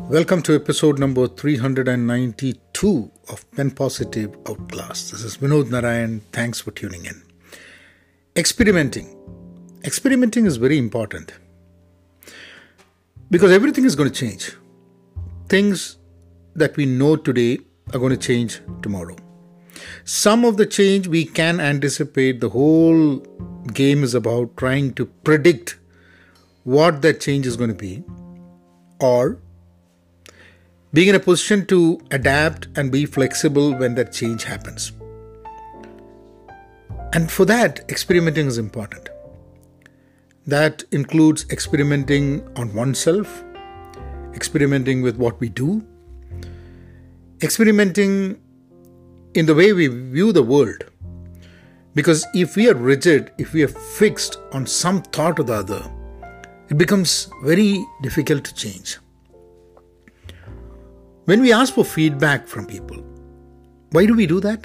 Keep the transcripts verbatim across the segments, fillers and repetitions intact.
Welcome to episode number three hundred ninety-two of Pen Positive Outclass. This is Vinod Narayan. Thanks for tuning in. Experimenting. Experimenting is very important because everything is going to change. Things that we know today are going to change tomorrow. Some of the change we can anticipate. The whole game is about trying to predict what that change is going to be, or being in a position to adapt and be flexible when that change happens. And for that, experimenting is important. That includes experimenting on oneself, experimenting with what we do, experimenting in the way we view the world. Because if we are rigid, if we are fixed on some thought or the other, it becomes very difficult to change. When we ask for feedback from people, why do we do that?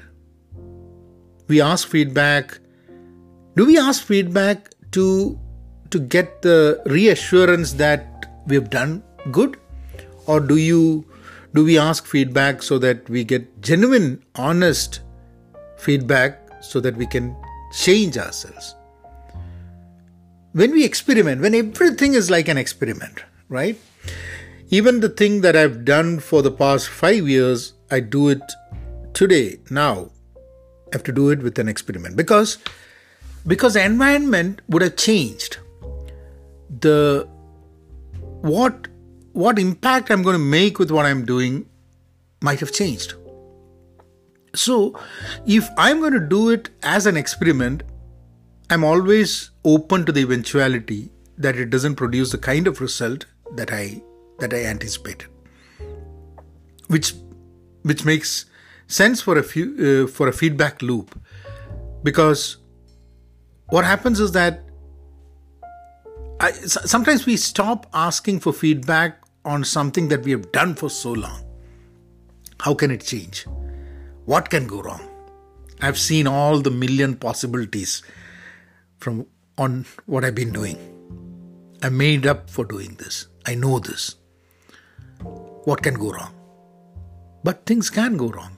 We ask feedback. Do we ask feedback to, to get the reassurance that we have done good? Or do you do we ask feedback so that we get genuine, honest feedback so that we can change ourselves? When we experiment, when everything is like an experiment, right? Even the thing that I've done for the past five years, I do it today, now. I have to do it with an experiment. Because, because the environment would have changed. The what, what impact I'm going to make with what I'm doing might have changed. So, if I'm going to do it as an experiment, I'm always open to the eventuality that it doesn't produce the kind of result that I that I anticipated, which which makes sense for a few uh, for a feedback loop, because what happens is that I, sometimes we stop asking for feedback on something that we have done for so long. How can it change? What can go wrong? I've seen all the million possibilities from on what I've been doing. I'm made up for doing this. I know this. What can go wrong? But things can go wrong.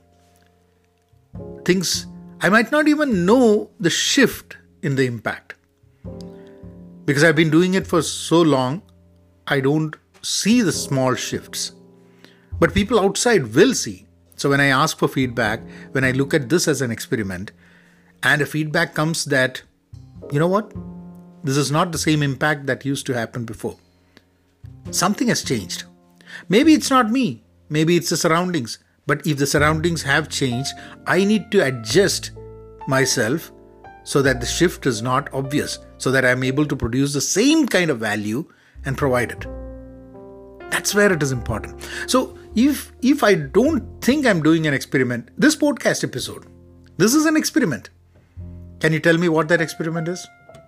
Things, I might not even know the shift in the impact. Because I've been doing it for so long, I don't see the small shifts. But people outside will see. So when I ask for feedback, when I look at this as an experiment, and a feedback comes that, you know what? This is not the same impact that used to happen before. Something has changed. Maybe it's not me. Maybe it's the surroundings. But if the surroundings have changed, I need to adjust myself so that the shift is not obvious, so that I'm able to produce the same kind of value and provide it. That's where it is important. So if, if I don't think I'm doing an experiment, this podcast episode, this is an experiment. Can you tell me what that experiment is?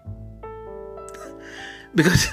Because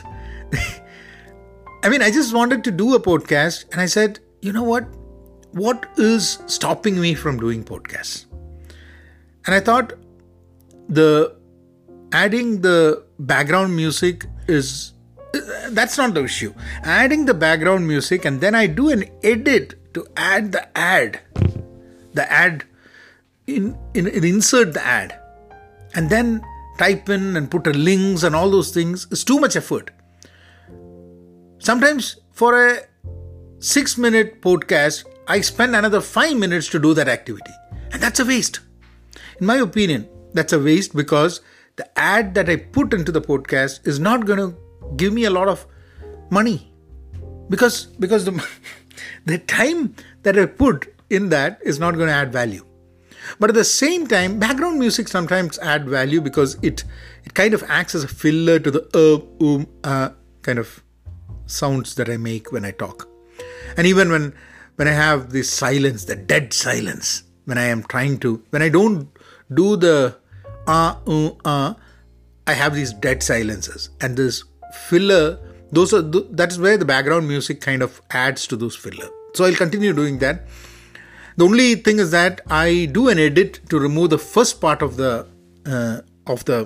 I mean, I just wanted to do a podcast and I said, you know what? What is stopping me from doing podcasts? And I thought the adding the background music is, that's not the issue. Adding the background music, and then I do an edit to add the ad. The ad, in, in, in insert the ad. And then type in and put a links and all those things is too much effort. Sometimes for a six minute podcast, I spend another five minutes to do that activity. And that's a waste. In my opinion, that's a waste because the ad that I put into the podcast is not going to give me a lot of money. Because, because the, the time that I put in that is not going to add value. But at the same time, background music sometimes add value because it, it kind of acts as a filler to the uh, um, uh, kind of sounds that I make when I talk. And even when, when I have this silence, the dead silence, when I am trying to, when I don't do the uh, uh, uh, I have these dead silences. And this filler, those are that is where the background music kind of adds to those filler. So I'll continue doing that. The only thing is that I do an edit to remove the first part of the uh, of the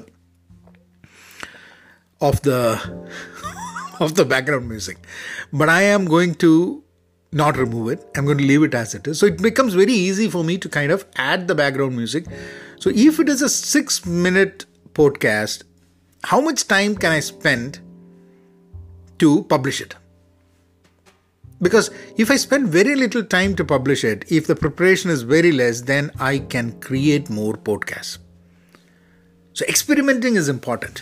of the of the background music. But I am going to not remove it. I'm going to leave it as it is. So it becomes very easy for me to kind of add the background music. So if it is a six minute podcast, how much time can I spend to publish it? Because if I spend very little time to publish it, if the preparation is very less, then I can create more podcasts. So experimenting is important.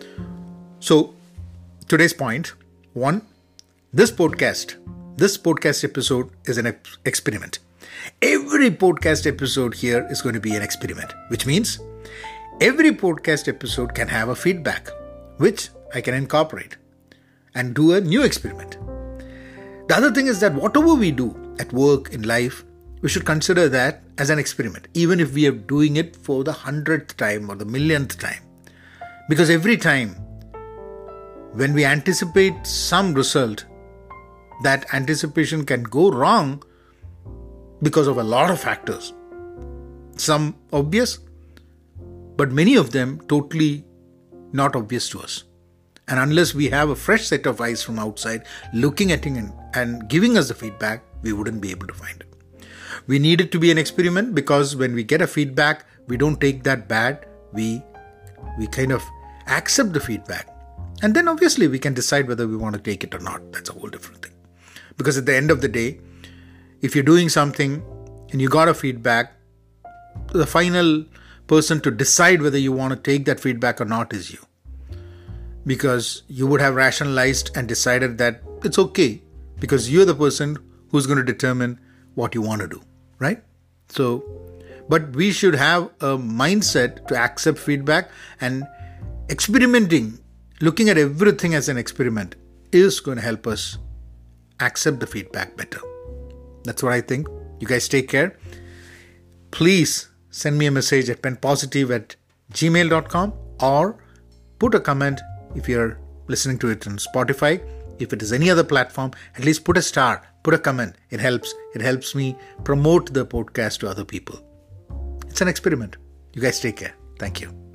So today's point, one, this podcast, this podcast episode is an experiment. Every podcast episode here is going to be an experiment, which means every podcast episode can have a feedback, which I can incorporate and do a new experiment. The other thing is that whatever we do at work, in life, we should consider that as an experiment, even if we are doing it for the hundredth time or the millionth time. Because every time when we anticipate some result, that anticipation can go wrong because of a lot of factors. Some obvious, but many of them totally not obvious to us. And unless we have a fresh set of eyes from outside looking at it and, and giving us the feedback, we wouldn't be able to find it. We need it to be an experiment because when we get a feedback, we don't take that bad. We, we kind of accept the feedback. And then obviously we can decide whether we want to take it or not. That's a whole different thing. Because at the end of the day, if you're doing something and you got a feedback, the final person to decide whether you want to take that feedback or not is you. Because you would have rationalized and decided that it's okay because you're the person who's going to determine what you want to do, right? So, but we should have a mindset to accept feedback, and experimenting, looking at everything as an experiment is going to help us accept the feedback better. That's what I think. You guys take care. Please send me a message at penpositive at gmail dot com or put a comment if you're listening to it on Spotify. If it is any other platform, at least put a star, put a comment. It helps. It helps me promote the podcast to other people. It's an experiment. You guys take care. Thank you.